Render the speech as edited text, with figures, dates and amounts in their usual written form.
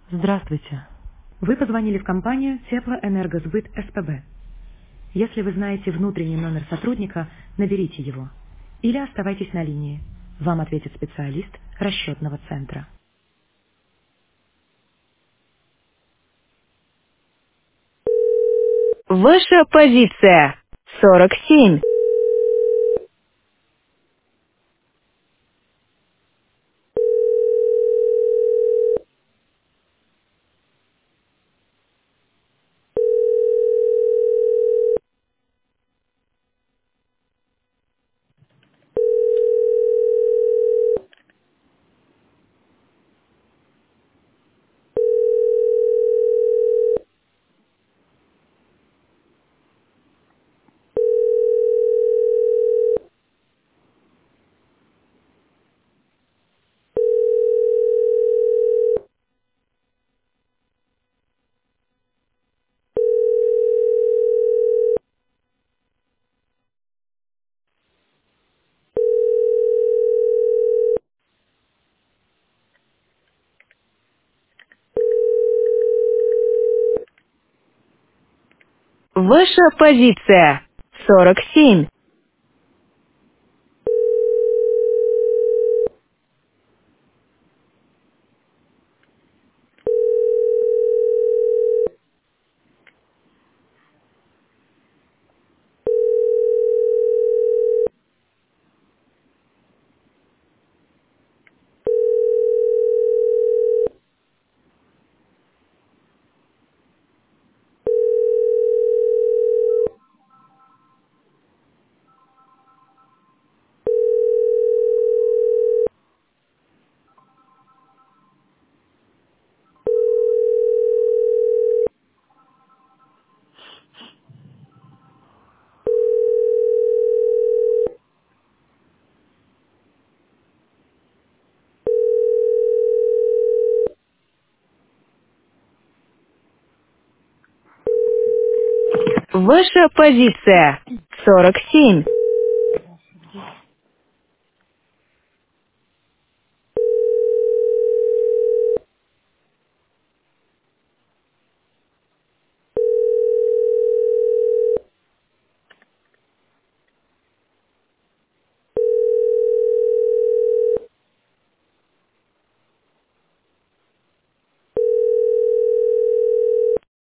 Здравствуйте. Вы позвонили в компанию Теплоэнергосбыт СПБ. Если вы знаете внутренний номер сотрудника, наберите его. Или оставайтесь на линии. Вам ответит специалист расчетного центра. Ваша позиция 47. Ваша позиция 47. Ваша позиция 47.